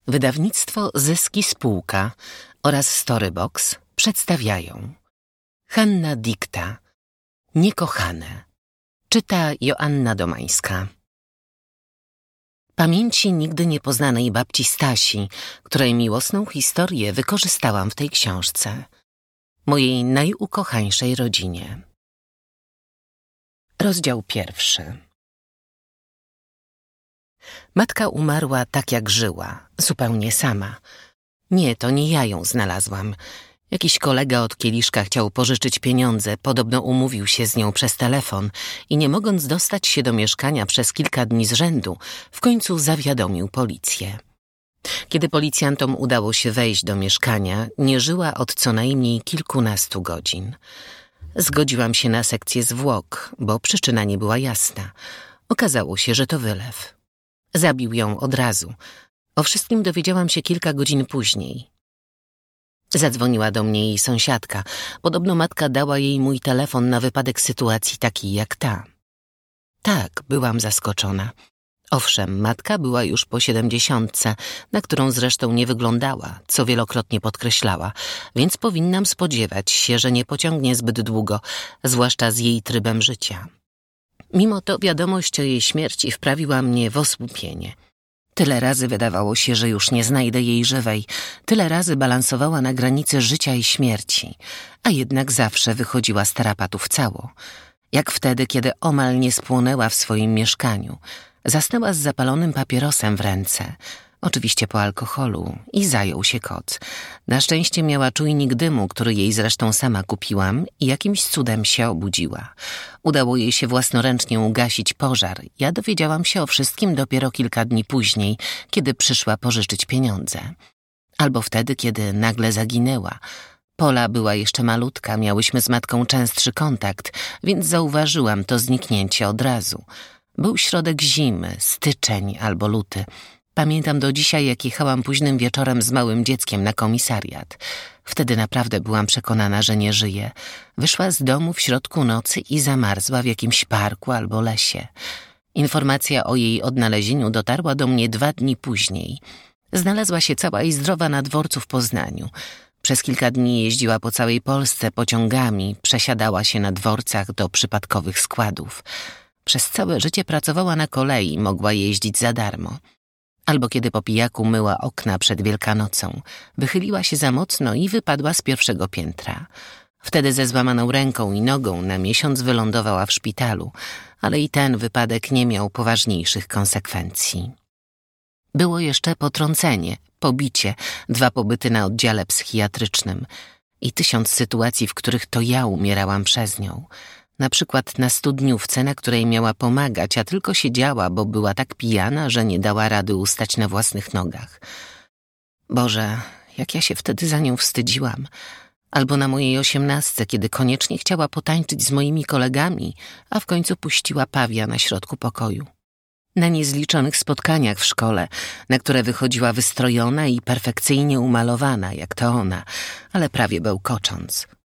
Wydawnictwo Zyski Spółka oraz Storybox przedstawiają Hanna Dikta, Niekochane. Czyta Joanna Domańska. Pamięci nigdy niepoznanej babci Stasi, której miłosną historię wykorzystałam w tej książce. Mojej najukochańszej rodzinie. Rozdział 1. Matka umarła tak jak żyła, zupełnie sama. Nie, to nie ja ją znalazłam. Jakiś kolega od kieliszka chciał pożyczyć pieniądze, podobno umówił się z nią przez telefon i nie mogąc dostać się do mieszkania przez kilka dni z rzędu, w końcu zawiadomił policję. Kiedy policjantom udało się wejść do mieszkania, nie żyła od co najmniej kilkunastu godzin. Zgodziłam się na sekcję zwłok, bo przyczyna nie była jasna. Okazało się, że to wylew. Zabił ją od razu. O wszystkim dowiedziałam się kilka godzin później. Zadzwoniła do mnie jej sąsiadka. Podobno matka dała jej mój telefon na wypadek sytuacji takiej jak ta. Tak, byłam zaskoczona. Owszem, matka była już po 70, na którą zresztą nie wyglądała, co wielokrotnie podkreślała, więc powinnam spodziewać się, że nie pociągnie zbyt długo, zwłaszcza z jej trybem życia. Mimo to wiadomość o jej śmierci wprawiła mnie w osłupienie. Tyle razy wydawało się, że już nie znajdę jej żywej, tyle razy balansowała na granicy życia i śmierci, a jednak zawsze wychodziła z tarapatów cało. Jak wtedy, kiedy omal nie spłonęła w swoim mieszkaniu. Zasnęła z zapalonym papierosem w ręce, oczywiście po alkoholu, i zajął się koc. Na szczęście miała czujnik dymu, który jej zresztą sama kupiłam, i jakimś cudem się obudziła. Udało jej się własnoręcznie ugasić pożar. Ja dowiedziałam się o wszystkim dopiero kilka dni później, kiedy przyszła pożyczyć pieniądze. Albo wtedy, kiedy nagle zaginęła. Pola była jeszcze malutka, miałyśmy z matką częstszy kontakt, więc zauważyłam to zniknięcie od razu. Był środek zimy, styczeń albo luty. Pamiętam do dzisiaj, jak jechałam późnym wieczorem z małym dzieckiem na komisariat. Wtedy naprawdę byłam przekonana, że nie żyje. Wyszła z domu w środku nocy i zamarzła w jakimś parku albo lesie. Informacja o jej odnalezieniu dotarła do mnie 2 dni później. Znalazła się cała i zdrowa na dworcu w Poznaniu. Przez kilka dni jeździła po całej Polsce pociągami, przesiadała się na dworcach do przypadkowych składów. Przez całe życie pracowała na kolei, mogła jeździć za darmo. Albo kiedy po pijaku myła okna przed Wielkanocą, wychyliła się za mocno i wypadła z 1. piętra. Wtedy ze złamaną ręką i nogą na miesiąc wylądowała w szpitalu, ale i ten wypadek nie miał poważniejszych konsekwencji. Było jeszcze potrącenie, pobicie, 2 pobyty na oddziale psychiatrycznym i 1000 sytuacji, w których to ja umierałam przez nią. Na przykład na studniówce, na której miała pomagać, a tylko siedziała, bo była tak pijana, że nie dała rady ustać na własnych nogach. Boże, jak ja się wtedy za nią wstydziłam. Albo na mojej 18, kiedy koniecznie chciała potańczyć z moimi kolegami, a w końcu puściła pawia na środku pokoju. Na niezliczonych spotkaniach w szkole, na które wychodziła wystrojona i perfekcyjnie umalowana, jak to ona, ale prawie bełkocząc.